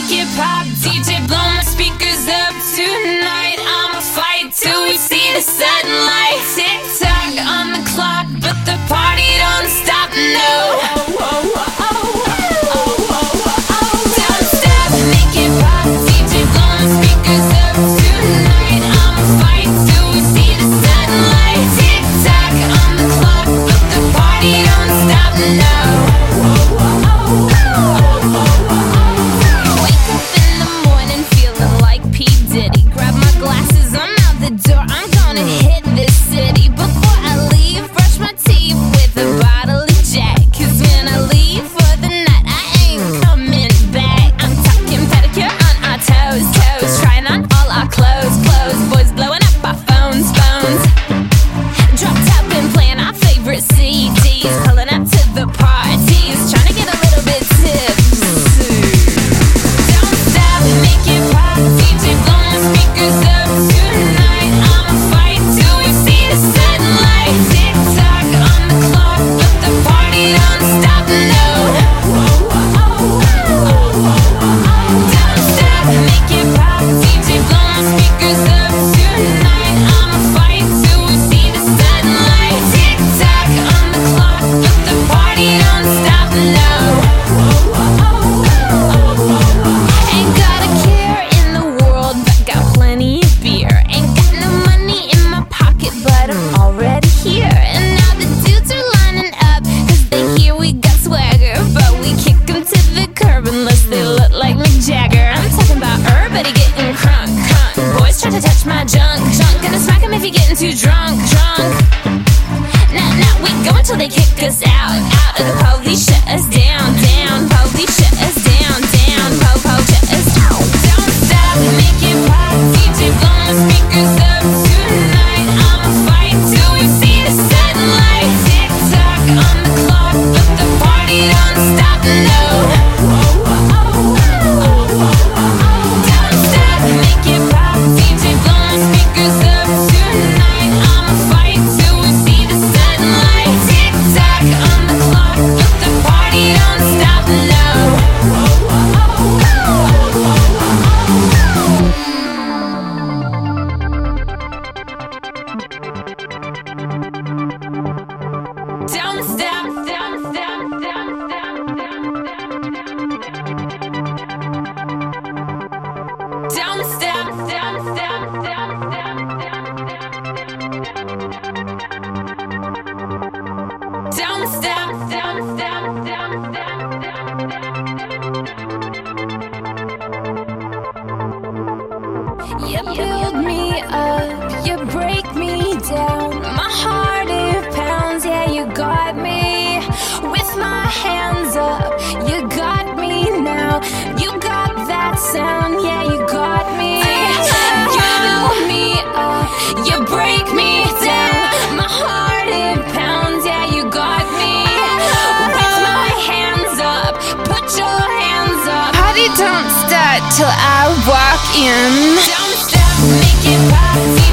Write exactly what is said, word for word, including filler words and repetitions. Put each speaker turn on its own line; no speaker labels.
make it pop. D J, blow my speakers up tonight. I'ma fight till we see the sunlight. Tick tock on the clock, but the party don't stop, no. Don't stop, make it pop. D J, blow my speakers up tonight. I'ma fight till we see the sunlight. Tick tock on the clock, but the party don't stop, no. Wake up in the morning feeling like P. Diddy. Grab my glasses, I'm out the door, I'm gonna hit this city. Before I leave, brush my teeth with a bottle of Jack. Cause when I leave for the night, I ain't coming back. I'm talking pedicure on our toes, toes. Trying on all our clothes, clothes. Boys blowing up our phones, phones. Dropped out, been playing our favorite C Ds. Pulling up to the parties, trying to get a little bit tipsy. Don't stop, make it pop. D J, blow my speakers up tonight. I'ma fight till we see the sunlight. Tick tock on the clock, but the party don't stop, no. Don't stop, make it pop. D J, blow my speakers up tonight. I'ma fight till we see the sunlight. Tick tock on the clock, but the party don't stop, no. Ain't got a care in the world, but got plenty of beer. Ain't got no money in my pocket, but I'm already here. And now the dudes are lining up, cause they hear we got swagger. But we kick them to the curb unless they look like Mick Jagger. I'm talking about everybody getting crunk, crunk. Boys try to touch my junk, junk. Gonna smack him if you're getting too drunk, drunk. Now, now we go until they kick us out, out. Or the police shut us down, down. Police shut us down, down. Po, po, shut us down. Don't stop, make it pop. D J, blow my speakers up tonight. I'ma fight till we see the sunlight. Tick tock on the clock, but the party don't stop, no. Don't stop, make it pop. D J, blow my speakers up tonight. I'ma fight till we see the sunlight. Tick tock on the clock, but the party don't stop, no. Don't stop, don't stop, don't stop. Don't stop, don't stop, don't stop. Don't stop, don't stop, don't stop. You build me up, you break me down. My heart it pounds, yeah, you got me. With my hands up, you got me now. You got that sound, yeah, you got me. You build me up, you break me down. My heart it pounds, yeah, you got me. With my hands up, put your hands up. Party don't start till I walk in. Don't stop, make it pop.